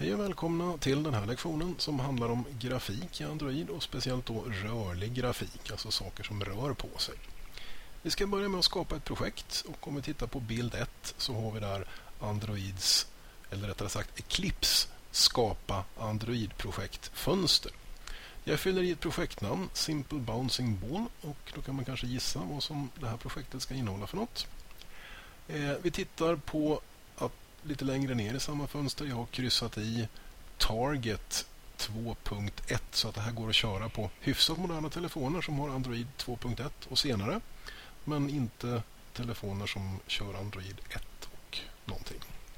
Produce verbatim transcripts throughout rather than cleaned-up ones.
Hej och välkomna till den här lektionen som handlar om grafik i Android och speciellt då rörlig grafik, alltså saker som rör på sig. Vi ska börja med att skapa ett projekt och om vi tittar på bild ett så har vi där Androids, eller rättare sagt Eclipse, skapa Android-projektfönster. Jag fyller i ett projektnamn, Simple Bouncing Ball, och då kan man kanske gissa vad som det här projektet ska innehålla för något. Eh, vi tittar på att lite längre ner i samma fönster jag har kryssat i Target två punkt ett så att det här går att köra på hyfsat moderna telefoner som har Android två punkt ett och senare, men inte telefoner som kör Android ett och någonting.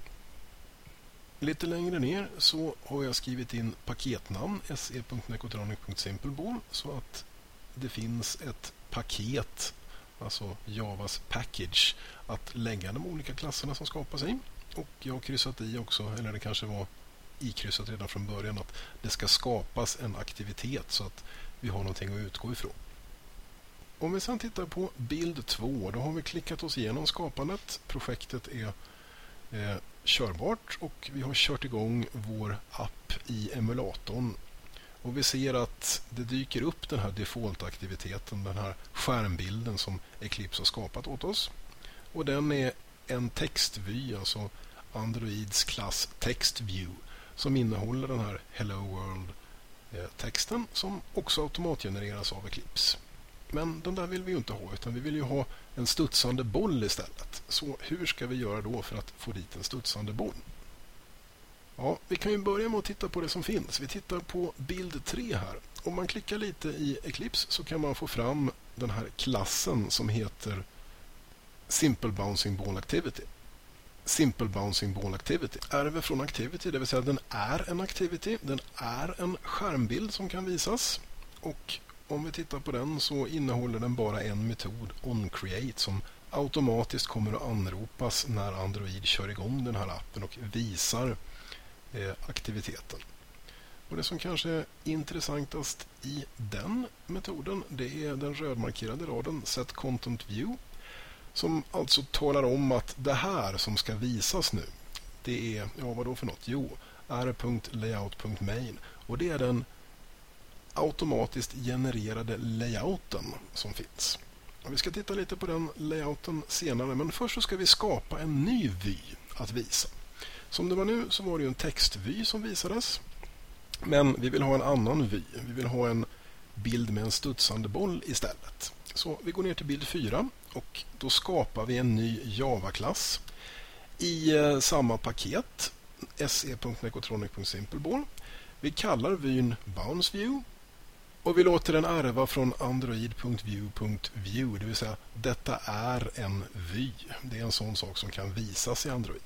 Lite längre ner så har jag skrivit in paketnamn se punkt nekotronic punkt simpleball så att det finns ett paket, alltså Javas package, att lägga de olika klasserna som skapas i. Och jag har kryssat i också, eller det kanske var ikryssat redan från början, att det ska skapas en aktivitet så att vi har någonting att utgå ifrån. Om vi sedan tittar på bild två, då har vi klickat oss igenom skapandet. Projektet är eh, körbart och vi har kört igång vår app i emulatorn. Och vi ser att det dyker upp den här default-aktiviteten, den här skärmbilden som Eclipse har skapat åt oss. Och den är en textvy, alltså Androids klass TextView, som innehåller den här Hello World-texten som också automatgenereras av Eclipse. Men den där vill vi ju inte ha, utan vi vill ju ha en studsande boll istället. Så hur ska vi göra då för att få dit en studsande boll? Ja, vi kan ju börja med att titta på det som finns. Vi tittar på bild tre här. Om man klickar lite i Eclipse så kan man få fram den här klassen som heter Simple Bouncing Ball Activity. Simple Bouncing Ball Activity ärver från Activity, det vill säga den är en activity, den är en skärmbild som kan visas. Och om vi tittar på den så innehåller den bara en metod, onCreate, som automatiskt kommer att anropas när Android kör igång den här appen och visar eh, aktiviteten. Och det som kanske är intressantast i den metoden, det är den rödmarkerade raden Set Content View, som alltså talar om att det här som ska visas nu, det är, ja vad då för något? Jo, r.layout.main, och det är den automatiskt genererade layouten som finns. Och vi ska titta lite på den layouten senare, men först så ska vi skapa en ny vy att visa. Som det var nu så var det ju en textvy som visades, men vi vill ha en annan vy. Vi vill ha en bild med en studsande boll istället. Så vi går ner till bild fyra och då skapar vi en ny Java-klass i eh, samma paket, se punkt nekotronic punkt simpleball. Vi kallar vyn BounceView och vi låter den ärva från android.view.view, det vill säga detta är en vy. Det är en sån sak som kan visas i Android.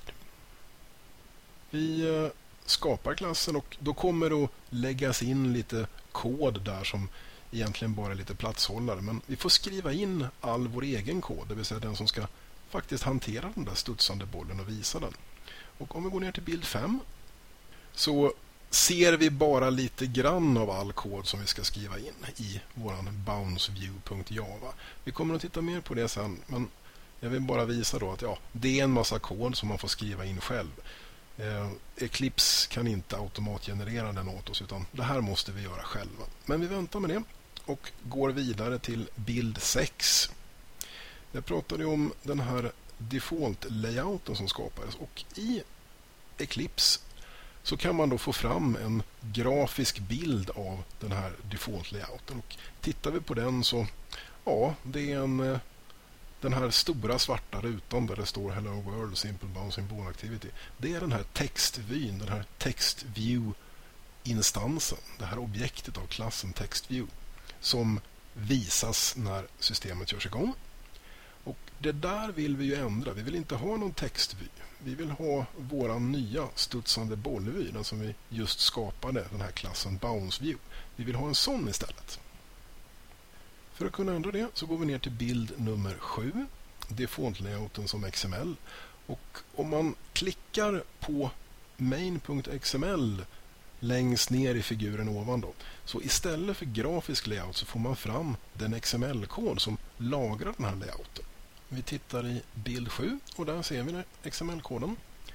Vi eh, skapar klassen och då kommer det att läggas in lite kod där som egentligen bara lite platshållare, men vi får skriva in all vår egen kod, det vill säga den som ska faktiskt hantera den där studsande bollen och visa den. Och om vi går ner till bild fem så ser vi bara lite grann av all kod som vi ska skriva in i våran bounceview.java. Vi kommer att titta mer på det sen, men jag vill bara visa då att ja, det är en massa kod som man får skriva in själv. Eh, Eclipse kan inte automatgenerera den åt oss, utan det här måste vi göra själva. Men vi väntar med det och går vidare till bild sex. Jag pratade om den här default-layouten som skapades, och i Eclipse så kan man då få fram en grafisk bild av den här default-layouten. Och tittar vi på den så, ja, det är en, den här stora svarta rutan där det står Hello World, Simple Bouncing Ball Activity. Det är den här textvyn, den här TextView-instansen, det här objektet av klassen TextView som visas när systemet görs igång. Och det där vill vi ju ändra. Vi vill inte ha någon textvy. Vi vill ha våran nya studsande bollvy, den som vi just skapade, den här klassen BounceView. Vi vill ha en sån istället. För att kunna ändra det så går vi ner till bild nummer sju, default-layouten som X M L. Och om man klickar på main.xml längst ner i figuren ovan då, så istället för grafisk layout så får man fram den X M L-kod som lagrar den här layouten. Vi tittar i bild sju och där ser vi X M L-koden.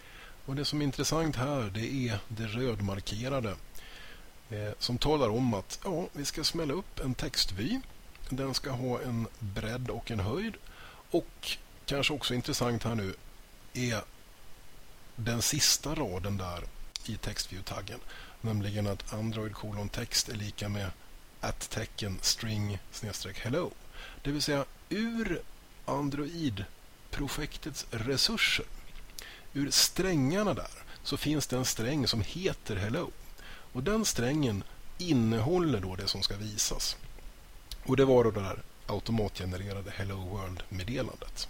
Och det som är intressant här, det är det rödmarkerade eh, som talar om att ja, vi ska smälla upp en textvy. Den ska ha en bredd och en höjd. Och kanske också intressant här nu är den sista raden där i textview-taggen. Nämligen att Android kolon text är lika med at-tecken string snedstreck hello. Det vill säga ur Android-projektets resurser, ur strängarna där, så finns det en sträng som heter hello. Och den strängen innehåller då det som ska visas. Och det var då det där automatgenererade Hello World-meddelandet.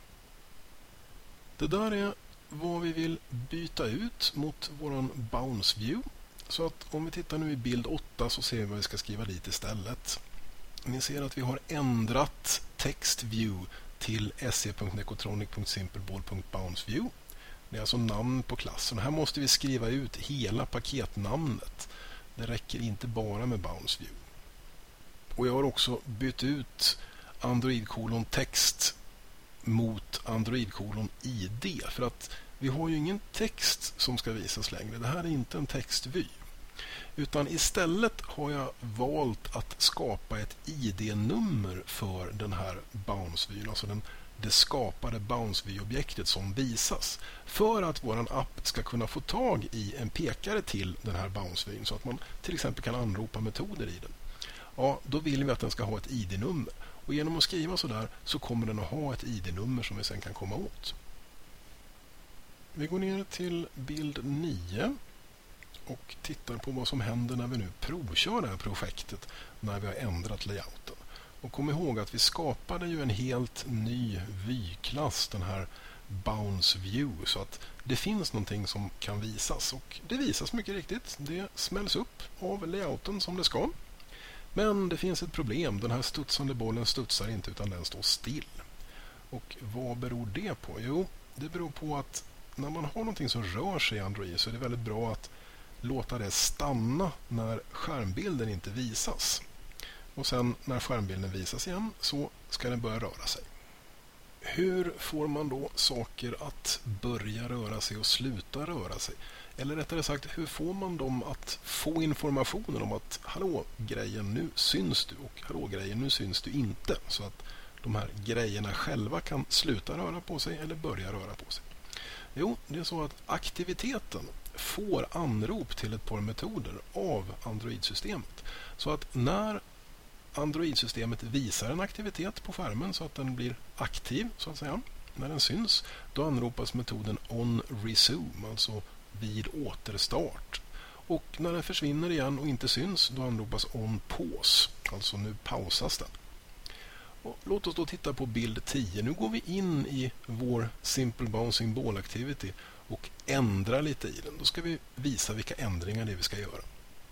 Det där är vad vi vill byta ut mot våran bounce view. Så att om vi tittar nu i bild åtta så ser vi vad vi ska skriva dit istället. Ni ser att vi har ändrat text view till se punkt necotronic punkt simpleball punkt bounceview. Det är alltså namn på klassen. Här måste vi skriva ut hela paketnamnet. Det räcker inte bara med bounceview. Och jag har också bytt ut Android kolon text mot Android kolon I D. För att vi har ju ingen text som ska visas längre. Det här är inte en textvy. Utan istället har jag valt att skapa ett I D-nummer för den här bouncevyn. Alltså den, det skapade bouncevy-objektet som visas. För att våran app ska kunna få tag i en pekare till den här bouncevyn. Så att man till exempel kan anropa metoder i den. Ja, då vill vi att den ska ha ett I D-nummer. Och genom att skriva så där så kommer den att ha ett I D-nummer som vi sen kan komma åt. Vi går ner till bild nio och tittar på vad som händer när vi nu provkör det här projektet när vi har ändrat layouten. Och kom ihåg att vi skapade ju en helt ny vyklass, den här bounce view, så att det finns någonting som kan visas. Och det visas mycket riktigt. Det smälls upp av layouten som det ska. Men det finns ett problem. Den här studsande bollen studsar inte utan den står still. Och vad beror det på? Jo, det beror på att när man har någonting som rör sig i Android så är det väldigt bra att låta det stanna när skärmbilden inte visas. Och sen när skärmbilden visas igen så ska den börja röra sig. Hur får man då saker att börja röra sig och sluta röra sig? Eller rättare sagt, hur får man dem att få informationen om att hallå grejen, nu syns du och hallå grejen, nu syns du inte. Så att de här grejerna själva kan sluta röra på sig eller börja röra på sig. Jo, det är så att aktiviteten får anrop till ett par metoder av Android-systemet. Så att när Android-systemet visar en aktivitet på skärmen så att den blir aktiv, så att säga, när den syns, då anropas metoden onResume, alltså vid återstart. Och när den försvinner igen och inte syns, då anropas onPause, alltså nu pausas den. Och låt oss då titta på bild tio. Nu går vi in i vår Simple Bouncing Ball Activity och ändrar lite i den. Då ska vi visa vilka ändringar det är vi ska göra.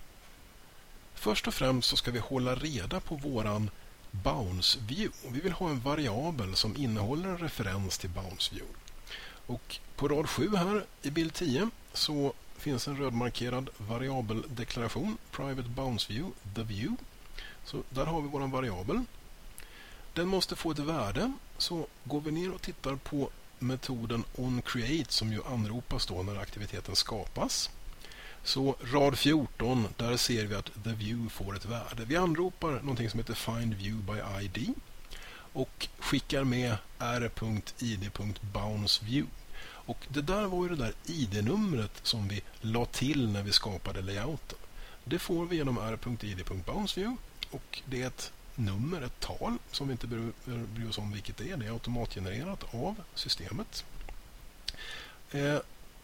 Först och främst så ska vi hålla reda på våran bounce view. Vi vill ha en variabel som innehåller en referens till bounce view. Och på rad sju här i bild tio så finns en rödmarkerad variabeldeklaration, private bounce view, the view. Så där har vi våran variabel. Den måste få ett värde, så går vi ner och tittar på metoden onCreate som ju anropas då när aktiviteten skapas. Så rad fjorton, där ser vi att the view får ett värde. Vi anropar någonting som heter find view by I D och skickar med r.id.bounceview. Och det där var ju det där I D-numret som vi la till när vi skapade layouten. Det får vi genom r.id.bounceview och det är ett nummer, ett tal som vi inte bryr oss om vilket det är. Det är automatgenererat av systemet. Eh,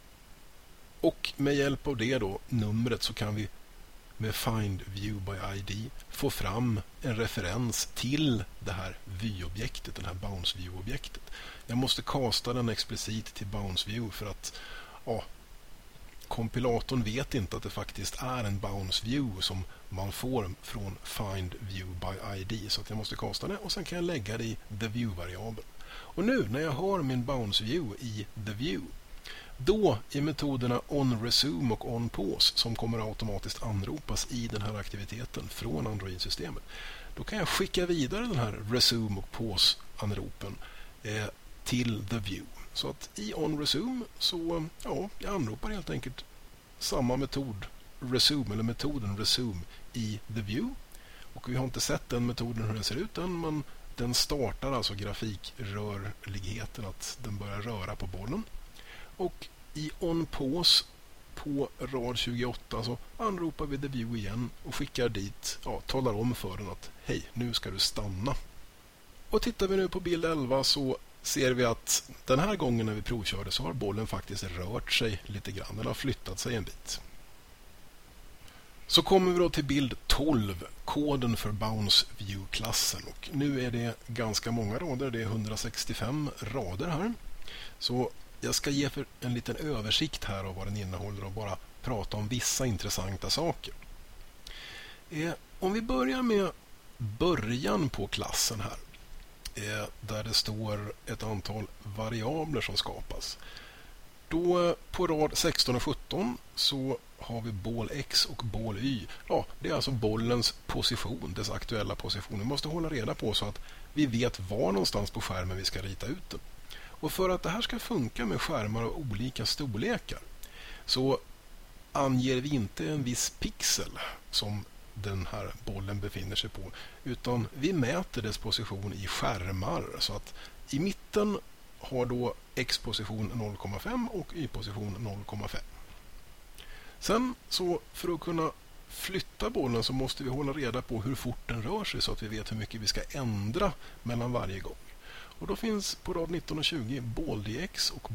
och med hjälp av det då, numret, så kan vi med find view by I D få fram en referens till det här vy-objektet, den här bounce view-objektet. Jag måste kasta den explicit till bounce view för att ja, kompilatorn vet inte att det faktiskt är en bounce view som man får från find view by I D, så att jag måste kasta det och sen kan jag lägga det i the view-variabeln. Och nu när jag har min bounce view i the view, då i metoderna onResume och onPause som kommer automatiskt anropas i den här aktiviteten från Android-systemet, då kan jag skicka vidare den här resume och pause-anropen eh, till the view. Så att i onResume så ja, jag anropar helt enkelt samma metod resume eller metoden resume i the view. Och vi har inte sett den metoden hur den ser ut än, men den startar alltså grafikrörligheten, att den börjar röra på bollen. Och i onPause på rad tjugoåtta så anropar vi the view igen och skickar dit, ja, talar om för den att hej, nu ska du stanna. Och tittar vi nu på bild elva så ser vi att den här gången när vi provkörde så har bollen faktiskt rört sig lite grann, eller har flyttat sig en bit. Så kommer vi då till bild tolv, koden för Bounce View-klassen. Och nu är det ganska många rader, det är hundrasextiofem rader här. Så jag ska ge för en liten översikt här av vad den innehåller och bara prata om vissa intressanta saker. Eh, om vi börjar med början på klassen här, eh, där det står ett antal variabler som skapas. Då på rad sexton och sjutton så har vi boll X och boll Y. Ja, det är alltså bollens position, dess aktuella position. Vi måste hålla reda på så att vi vet var någonstans på skärmen vi ska rita ut den. Och för att det här ska funka med skärmar av olika storlekar så anger vi inte en viss pixel som den här bollen befinner sig på, utan vi mäter dess position i skärmar, så att i mitten har då X-position noll komma fem och Y-position noll komma fem. Sen så för att kunna flytta bollen så måste vi hålla reda på hur fort den rör sig så att vi vet hur mycket vi ska ändra mellan varje gång. Och då finns på rad nitton och tjugo boll-dx och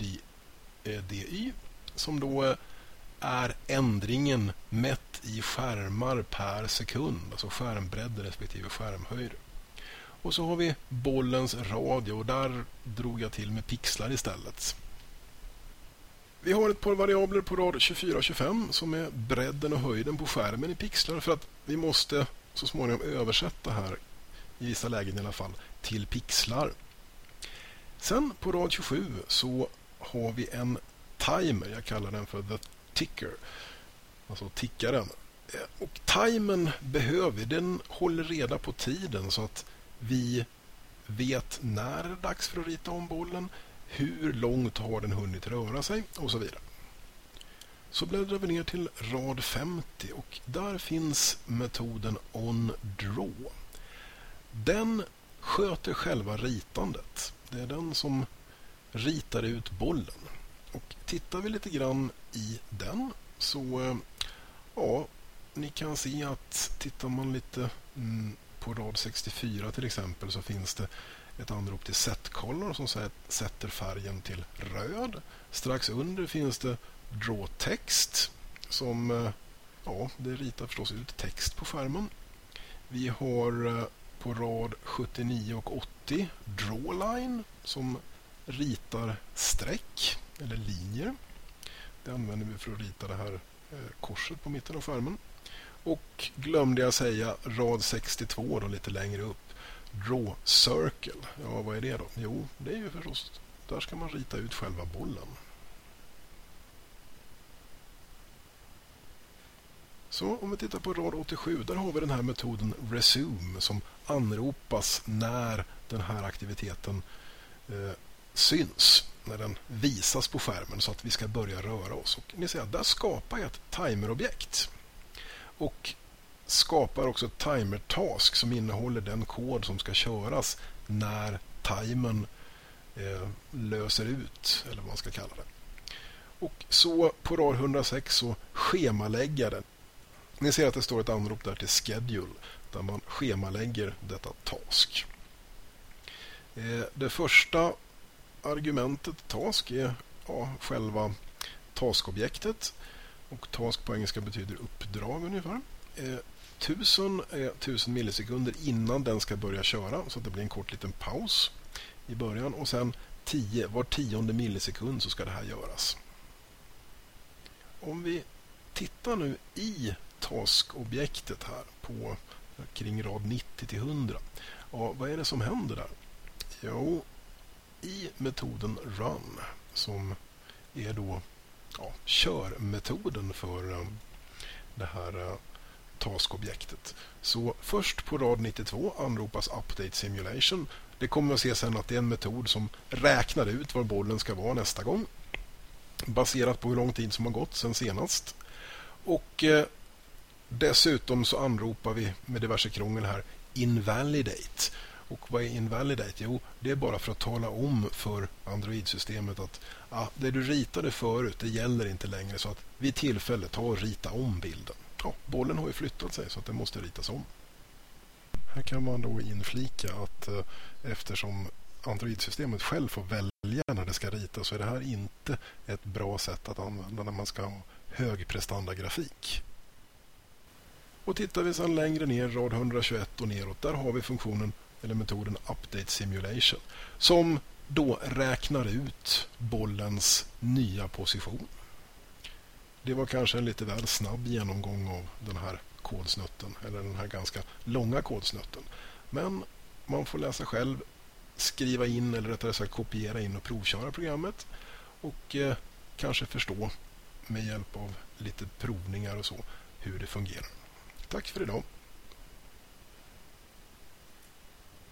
boll-dy som då är ändringen mätt i skärmar per sekund, alltså skärmbredd respektive skärmhöjd. Och så har vi bollens radie och där drog jag till med pixlar istället. Vi har ett par variabler på rad tjugofyra och tjugofem som är bredden och höjden på skärmen i pixlar, för att vi måste så småningom översätta här, i vissa lägen i alla fall, till pixlar. Sen på rad tjugosju så har vi en timer, jag kallar den för the ticker, alltså tickaren. Och timern behöver vi, den håller reda på tiden så att vi vet när det är dags för att rita om bollen, hur långt har den hunnit röra sig och så vidare. Så bläddrar vi ner till rad femtio och där finns metoden onDraw. Den sköter själva ritandet. Det är den som ritar ut bollen. Och tittar vi lite grann i den så ja, ni kan se att tittar man lite mm, på rad sextiofyra till exempel så finns det ett anrop till set color som sätter färgen till röd. Strax under finns det draw text som ja, det ritar förstås ut text på skärmen. Vi har på rad sjuttionio och åttio drawline som ritar streck eller linjer. Det använder vi för att rita det här korset på mitten av skärmen. Och glömde jag säga rad sextiotvå då lite längre upp. Draw circle. Ja, vad är det då? Jo, det är ju förstås, där ska man rita ut själva bollen. Så om vi tittar på rad åttiosju, där har vi den här metoden resume som anropas när den här aktiviteten eh, syns, när den visas på skärmen så att vi ska börja röra oss. Och ni ser att där skapar jag ett timerobjekt och skapar också ett timer task som innehåller den kod som ska köras när timern eh, löser ut, eller vad man ska kalla det. Och så på rad hundrasex så schemalägger den. Ni ser att det står ett anrop där till schedule där man schemalägger detta task. Eh, det första argumentet task är ja, själva taskobjektet, och task på engelska betyder uppdrag ungefär. Eh, tusen är tusen millisekunder innan den ska börja köra, så att det blir en kort liten paus i början, och sen tio, var tionde millisekund så ska det här göras. Om vi tittar nu i taskobjektet här på kring rad nittio till hundra. Ja, vad är det som händer där? Jo, i metoden run som är då ja, körmetoden för um, det här uh, taskobjektet. Så först på rad nittiotvå anropas update simulation Det kommer att se sen att det är en metod som räknar ut var bollen ska vara nästa gång, baserat på hur lång tid som har gått sen senast. Och eh, dessutom så anropar vi med diverse krångel här invalidate. Och vad är invalidate? Jo, det är bara för att tala om för Android-systemet att ah, det du ritade förut, det gäller inte längre, så att vid tillfälle ta och rita om bilden. Ja, bollen har ju flyttat sig så att den måste ritas om. Här kan man då inflika att eh, eftersom Android-systemet själv får välja när det ska ritas, så är det här inte ett bra sätt att använda när man ska ha högprestandagrafik. Och tittar vi sedan längre ner, rad etthundratjugoett och neråt, där har vi funktionen eller metoden Update Simulation som då räknar ut bollens nya position. Det var kanske en lite väl snabb genomgång av den här kodsnutten, eller den här ganska långa kodsnutten. Men man får läsa själv, skriva in eller rättare sagt kopiera in och provköra programmet och eh, kanske förstå med hjälp av lite provningar och så hur det fungerar. Tack för idag!